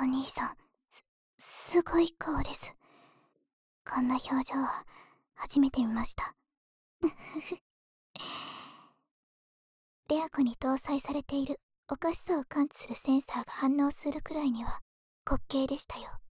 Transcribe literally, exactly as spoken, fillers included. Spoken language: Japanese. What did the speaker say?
お兄さん、す、すごい顔です。こんな表情は初めて見ました。レア子に搭載されているおかしさを感知するセンサーが反応するくらいには滑稽でしたよ。